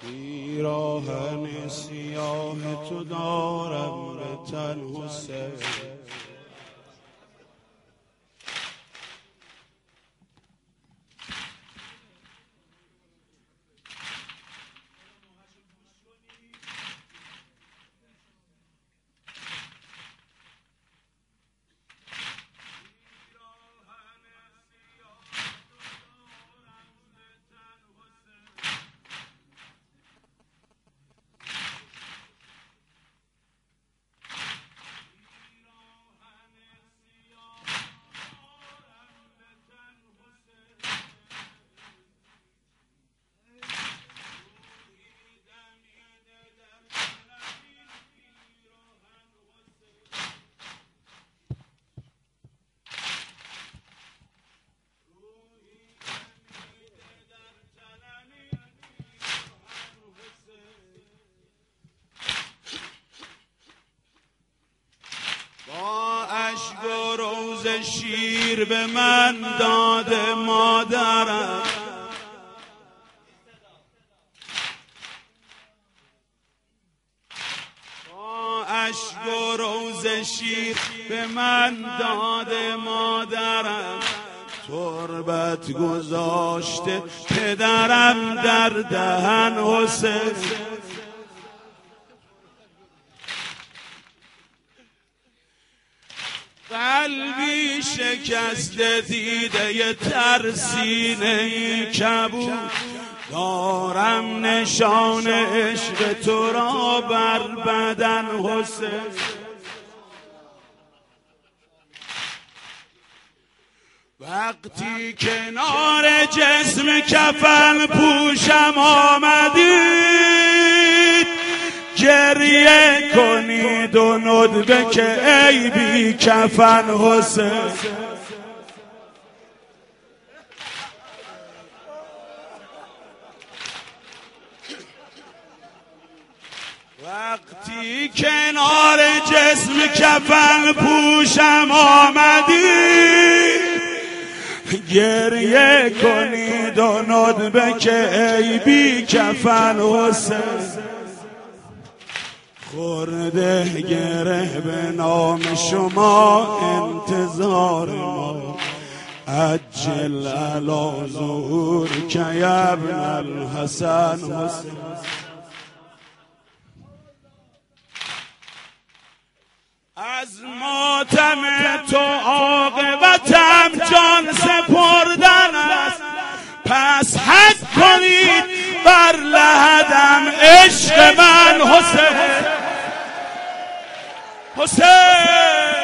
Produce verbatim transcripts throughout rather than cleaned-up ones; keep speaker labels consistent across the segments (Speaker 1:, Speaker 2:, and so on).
Speaker 1: پیراهن سیاه تو دارم به تن حسین. اشک و روز شیر به من داده مادرم، با اشک و روز شیر به من داده مادرم، تربت گذاشته پدرم در دهن حسین. قلبی شکسته دیده ی ترسینه کبود، دارم نشان عشق تو را بر بدن حسین. وقتی کنار جسم کفن پوشم آمدید، گریه کنید و ندبه که ای بی کفن حسین. وقتی کنار جسم کفن پوشم آمدید، گریه کنید و ندبه که ای بی کفن حسین. خورده گره به نام شما انتظار ما، عجل علی ظهور که ابن الحسن حسین. از ماتم تو عاقبتم جان سپردن است، پس حد کنید بر لحدم عشق من حسین. حسین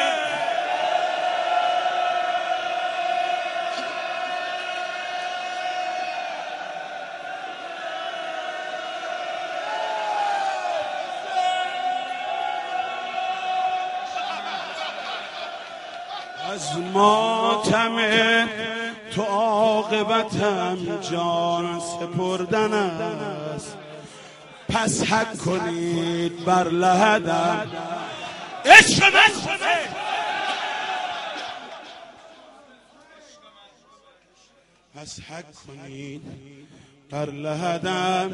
Speaker 1: از ماتم تو عاقبتم جان سپردن است، پس حق کنید بر لحدم عشق من. پس حق کنید بر لحدم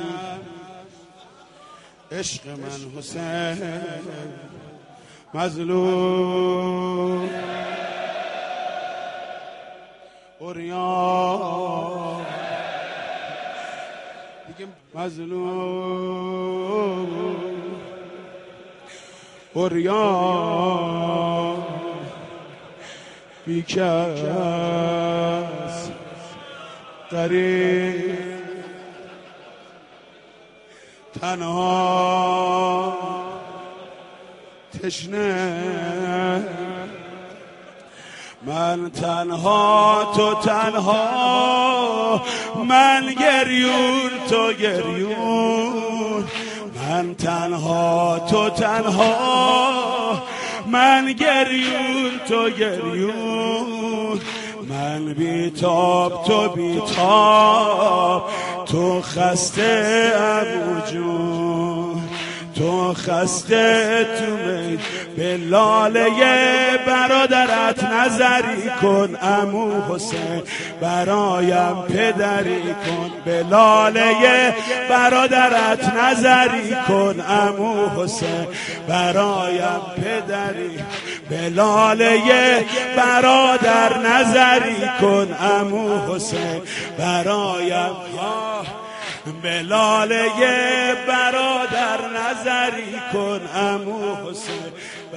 Speaker 1: عشق من حسین. مظلوم اوریان دیگه، مظلوم اوریان بیکس غریب تنها تشنه، من تنها تو تنها، من گریون تو گریون، من تنها تو تنها، من گریون تو گریون، من بیتاب تو بیتاب، تو خسته ابو جون، تو خسته تو می به لاله برادرت نظری کن عمو حسین برایم پدری کن به لاله برادرت نظری کن عمو حسین برایم پدری به لاله برادر نظری کن عمو حسین برایم به لاله برادر نظری کن عمو حسین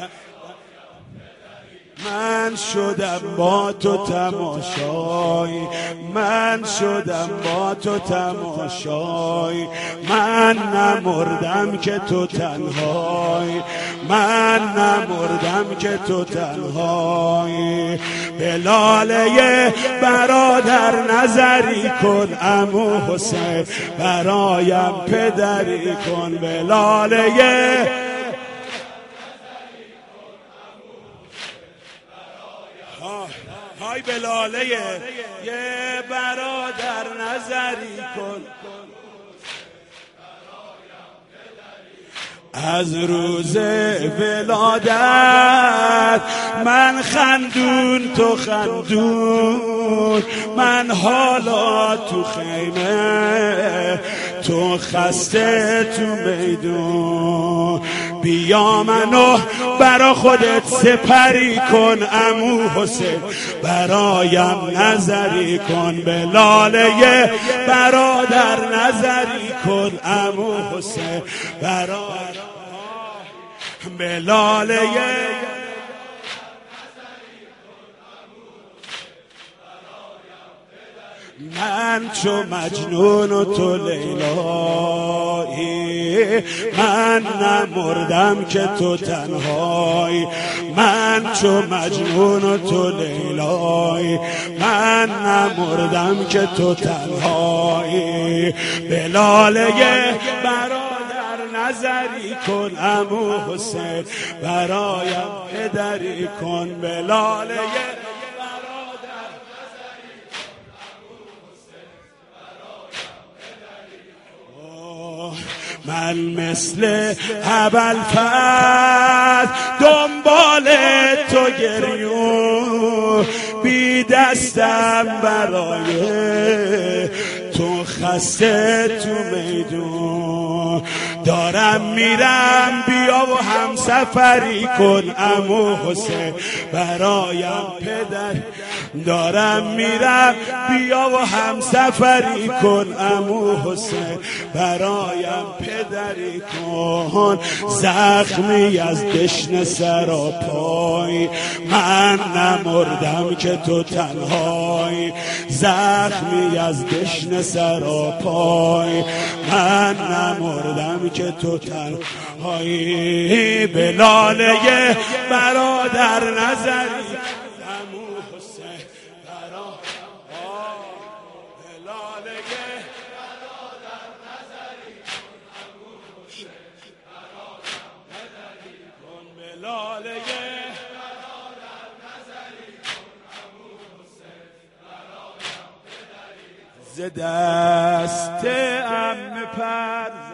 Speaker 1: من شدم با تو تماشای من شدم با تو تماشای من نمردم که تو تنهای من نمردم که تو تنهای به لاله برادر نظری کن عمو حسین برایم پدری کن به لاله های به لاله یه برادر نظری کن از روز ولادت من خندون تو خندون من حالا تو خیمه تو خسته تو میدون بیا منو برا خودت سپری کن عمو حسین برایم نظری کن به لاله برادر نظری کن عمو حسین برایم به لاله من چو مجنون و تو لیلایی من نمردم که تو تنهایی من چو مجنون و تو لیلایی من نمردم که تو تنهایی به لاله برادر نظری کن عمو حسین برایم پدری کن به لاله من مثل ابوالفضل دنبال تو گریون بی دستم برای تو خسته تو میدون دارم میرم بیا و هم سفری کن عمو حسین برایم پدر دارم میرم بیا و هم سفری کن عمو حسین برایم پدری کن زخمی از دشن سر پای من نمردم که تو تنهای زخمی از دشن سر پای من نمردم که تو تنهایی به لاله برادر نظری عمو حسین برا به لاله برادر نظری عمو حسین برایم پدری کن به لاله برادر نظری عمو حسین برایم پدری ز دست عم پر